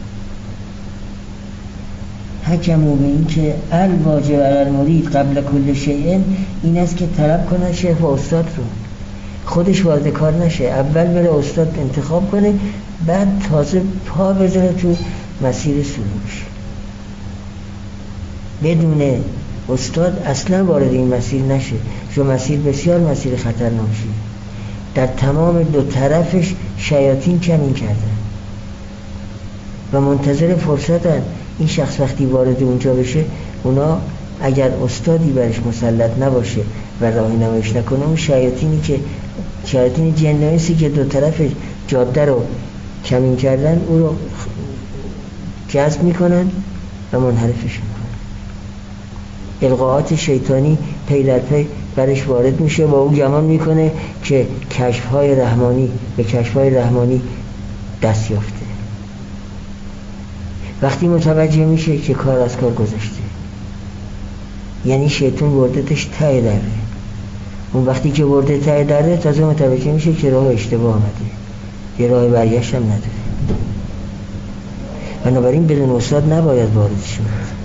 [SPEAKER 1] حکمون به این که الواجب علی المرید قبل کل شیء، این است که طلب کنه شیخ و استاد رو، خودش وارد کار نشه، اول بره استاد انتخاب کنه، بعد تازه پا بذاره تو مسیر سلوک. بدون استاد اصلا وارد این مسیر نشه، چون مسیر بسیار مسیر خطرناکه. در تمام دو طرفش شیاطین کمین کردن و منتظر فرصتن. این شخص وقتی وارد اونجا بشه، اونا اگر استادی برش مسلط نباشه و راهنماییش نکنه، اون شیاطینی که شیاطین جنایسی که دو طرف جاده رو کمین کردن، او رو جذب میکنن و منحرفش میکنن. القاءات شیطانی پی در پی برش وارد میشه و او گمان میکنه که کشف‌های رحمانی به کشف‌های رحمانی دست یافته. وقتی متوجه میشه که کار از کار گذشته، یعنی شیطان وردتش ته دره. اون وقتی که ورده ته دره، تازه متوجه میشه که راه اشتباه آمده، یه راه برگشت هم نداره. بنابراین بدون استاد نباید وارد شد.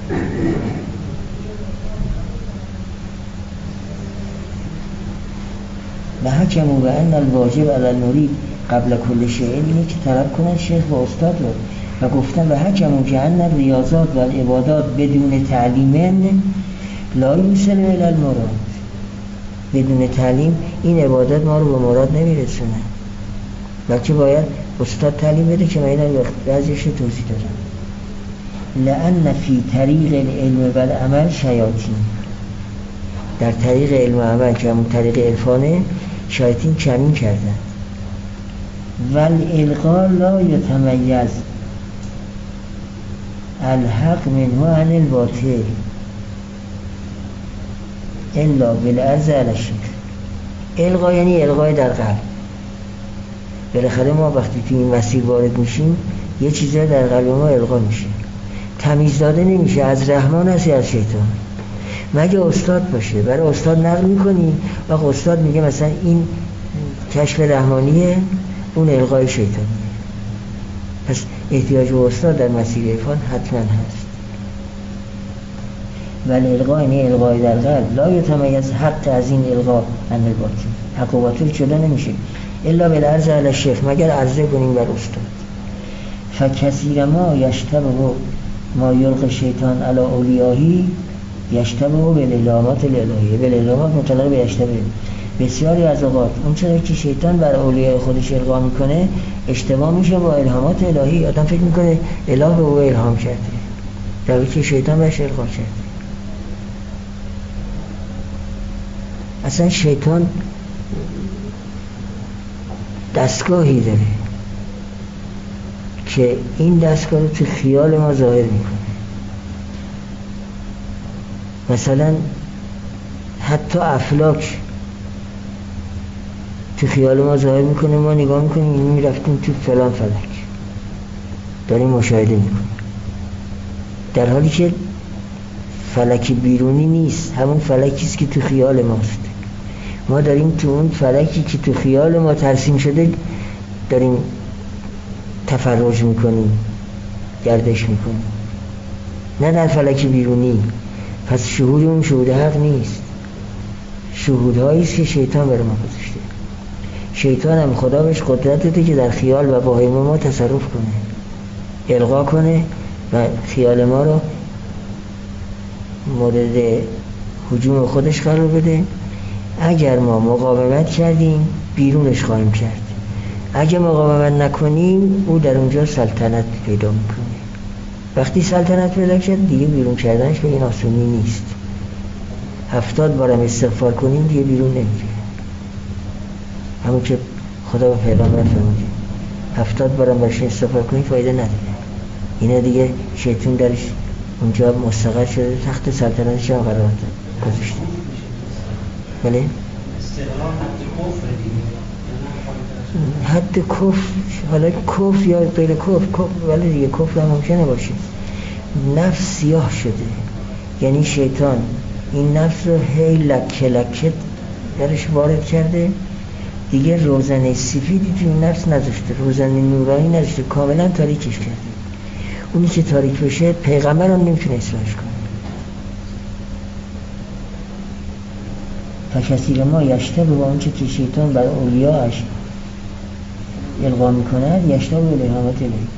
[SPEAKER 1] و حکمون و ان الواجب علی المرید قبل کل شیء، اینه که طلب کنن شیخ و استاد رو. و گفتن و حکمون که ان ریاضات و عبادات بدون تعلیم لا یوصل الی المراد، بدون تعلیم این عبادات ما رو به مراد نمیرسونه، بلکه باید استاد تعلیم بده که من اینم بعضیش رو توضیح دادم. لأن فی طریق العلم و العمل شیاطین، در طریق علم و عمل که همون طریق عرفانه، شیاطین کمین کردن. و الالقا لا یتمیز الحق منه عن الباطل الا بالعرض علی الشیخ. القا یعنی القای در قلب. بالاخره ما وقتی توی این مسیر وارد میشیم یه چیزی در قلب ما القا میشه، تمیز داده نمیشه از رحمان هست یا از شیطان. مگه استاد باشه، برای استاد نقل میکنی و استاد میگه مثلا این کشف رحمانیه، اون القای شیطانیه. پس احتیاج به استاد در مسیر عرفان حتما هست. ولی القا یعنی القای در قلب. لا یتمیز حق از این القا عن الباطل. حق و باطل جدا نمیشه الا بالعرض علی الشیخ، مگر عرضه کنیم بر استاد. فکثیر ما یشتبه ما یلقی شیطان علی اولیاهی یشتبه بالالهامات الالهیه. بالالهامات مطلق به یشتبه. بسیاری از اوقات اون چیزی که شیطان بر اولیای خودش القا میکنه اشتباه میشه با الهامات الهی. آدم فکر میکنه اله به او الهام کرده در حالی که شیطان بهش القا کرده. اصلا شیطان دستگاهی داره که این دستگاه رو تو خیال ما ظاهر میکنه. مثلا حتی افلاک تو خیال ما ظاهر میکنه، ما نگاه میکنیم این میرفتیم تو فلان فلک، داریم مشاهده میکنیم، در حالی که فلک بیرونی نیست، همون فلکیست که تو خیال ماست. ما داریم تو اون فلکی که تو خیال ما ترسیم شده داریم تفرج میکنیم، گردش میکنیم، نه در فلک بیرونی. پس شهود اون شهود حق نیست، شهودهایی است که شیطان بر ما گذاشته. شیطان هم خدا بهش قدرت داده که در خیال و واهم ما تصرف کنه، القا کنه و خیال ما رو مورد هجوم خودش قرار بده. اگر ما مقاومت کردیم بیرونش خواهیم کرد، اگر مقاومت نکنیم او در اونجا سلطنت پیدا میکنه. وقتی سلطنت پیدا کرد دیگه بیرون کردنش به این آسونی نیست. هفتاد بارم استغفار کنیم دیگه بیرون نمیره. همون که خدا به پیغمبر فرموده هفتاد بارم برش استغفار کنیم فایده نداره. اینا دیگه شیطان درش اونجا مستقر شده، تخت سلطنتش هم قرار گذاشته. بله؟
[SPEAKER 3] استقرار
[SPEAKER 1] حد
[SPEAKER 3] حد کفر دیگه.
[SPEAKER 1] کفر، حالا کفر یا غیر کفر، کفر ولی دیگه کفر هم ممکنه باشه. نفس سیاه شده، یعنی شیطان این نفس رو هی لکه لکه درش وارد کرده، دیگه روزنه سفیدی تو این نفس نذاشته، روزنه نورانی نذاشته، کاملا تاریکش کرده. اونی که تاریک بشه پیغمبر هم نمیتونه اصلاحش کنه. فکثیر ما یشتبه با اونچه که شیطان بر اولیاش القا میکند یشتبه به الهامات الهی.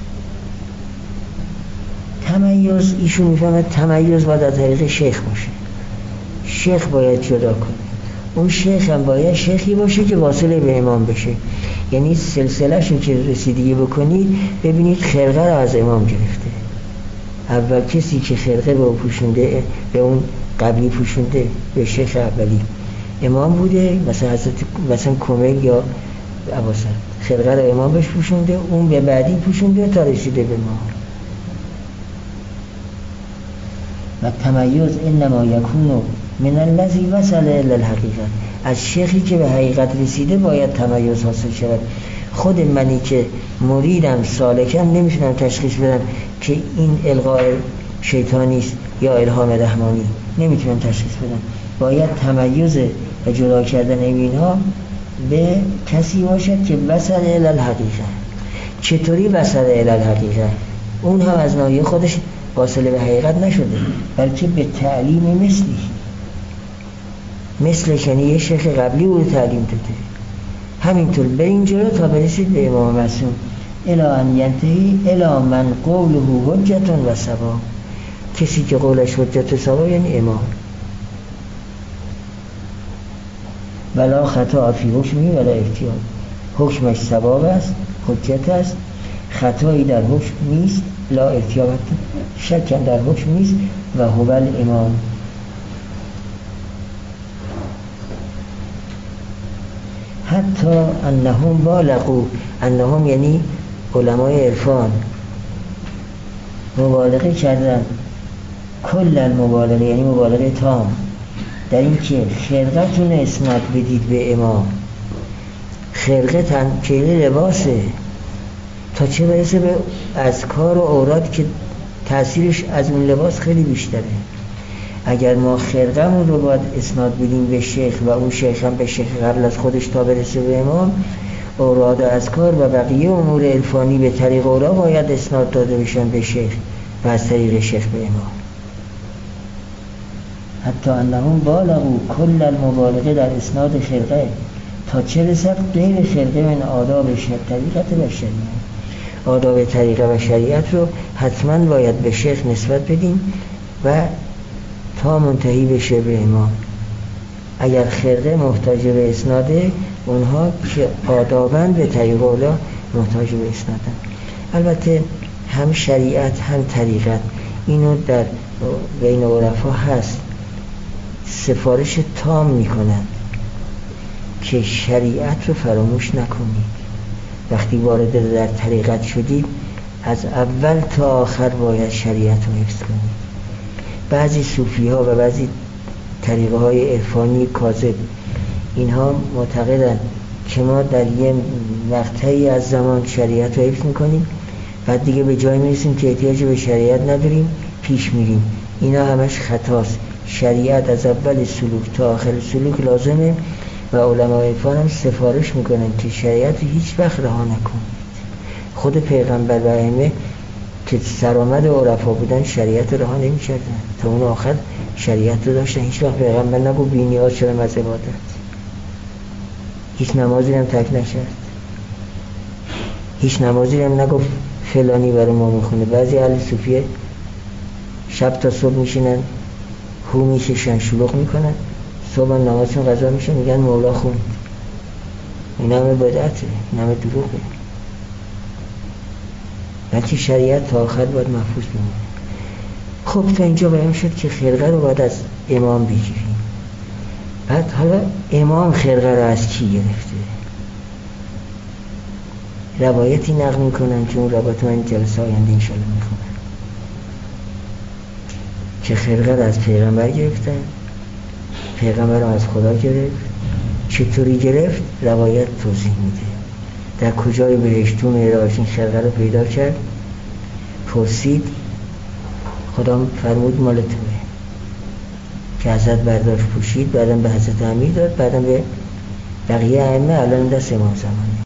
[SPEAKER 1] تمیز، ایشون میفهمد تمیز باید از طریق شیخ باشه. شیخ باید جدا کنه. اون شیخ هم باید شیخی باشه که واصله به امام بشه. یعنی سلسله شو که رسیدگی بکنید ببینید خرقه رو از امام گرفته. اول کسی که خرقه رو پوشونده به اون قبلی پوشونده به شیخ اولی امام بوده، مثلا حضرت مثلا کمیل یا عباسد خرقه رو امام بهش پوشونده، اون به بعدی پوشونده تا رسیده به ما. و تمیز انما یکون من الذی وصل الی الحقیقه. از شیخی که به حقیقت رسیده باید تمیز حاصل شود. خود منی که مریدم سالکم نمیتونم تشخیص بدم که این القاء شیطانی است یا الهام رحمانی، نمیتونم تشخیص بدم. باید تمیز و جدا کردن اینها به کسی باشد که وصل الی الحقیقه. چطوری وصل الی الحقیقه؟ اون هم از ناحیه خودش واصل به حقیقت نشده، بلکه به تعلیم مثلی، مثل یعنی یه شیخ قبلی او تعلیم داده. همینطور به اینجا تا برسید به امام معصوم الی ان ینتهی الی من قوله حجت و ثبا. کسی که قولش حجت و ثبا یعنی امام. ولا خطا فی حکمی ولا احتیاط. حکمش ثواب است، حجت است، خطایی در حکم نیست، لا احتیاط شک در حکم نیست و هو الامام. حتی انهم بالغوا، انهم یعنی علمای عرفان، مبالغه کردن، کل المبالغه یعنی مبالغه تام در این که خرقتون اسناد بدید به امام. خرقه تنکیل لباسه، تا چه برسه به اذکار و اوراد که تأثیرش از اون لباس خیلی بیشتره. اگر ما خرقمون رو باید اسناد بدیم به شیخ و اون شیخ هم به شیخ قبل از خودش تا برسه به امام، اوراد و اذکار و بقیه امور عرفانی به طریق اورا باید اسناد داده بشن به شیخ و از طریق شیخ به امام. حتی انهم بالغوا کل المبالغه در اسناد خرقه، تا چه رسد غیر خرقه من آداب طریقت و شریعت. آداب طریقه و شریعت رو حتما باید به شیخ نسبت بدیم و تا منتهی بشه به امام. اگر خرقه محتاج به اسناده، اونها که آدابند به طریق اولا محتاج به اسنادن. البته هم شریعت هم طریقت اینو در بین عرفا هست، سفارش تام میکنن که شریعت رو فراموش نکنید. وقتی وارد در طریقت شدید از اول تا آخر باید شریعت رو حفظ کنید. بعضی صوفی ها و بعضی طریقه های عرفانی کاذب اینها معتقدن که ما در یه مقطعی از زمان شریعت رو حفظ میکنیم، بعد دیگه به جای میرسیم که احتیاج به شریعت نداریم، پیش میریم. اینا همش خطاست. شریعت از اول سلوک تا آخر سلوک لازمه و علمای عرفان هم سفارش میکنن که شریعت هیچ وقت رها نکنید. خود پیغمبر و ائمه که سرآمد عرفا بودن شریعت رها نمی‌کردن، تا اون آخر شریعت رو داشتن. هیچ وقت پیغمبر نگو بی نیاز شدم از عبادت، هیچ نمازی هم ترک نکرد، هیچ نمازی هم نگفت فلانی برای ما میخونه. بعضی اهل صوفیه شب تا صبح میشینن هو میکشن شلوغ میکنن، صبح نمازشون قضا میشه میگن مولا خوند. این همه بدعته، این همه دروغه. بلکه شریعت تا آخر باید محفوظ بمونه. خب تا اینجا بیان شد که خرقه رو باید از امام بگیریم. بعد حالا امام خرقه رو از کی گرفته؟ روایتی نقل میکنن که اون روایت من جلسه آینده انشالله میخونم که خرقه رو از پیغمبر گرفتن، پیغمبر رو از خدا گرفت. چطوری گرفت؟ روایت توضیح میده. در کجای بهشتون معراج این خرقه رو پیدا کرد؟ پرسید، خدا فرمود مال توه، که حضرت برداشت پوشید، بعدم به حضرت امیر داد، بعدم به بقیه ائمه، الان دست امام زمانه.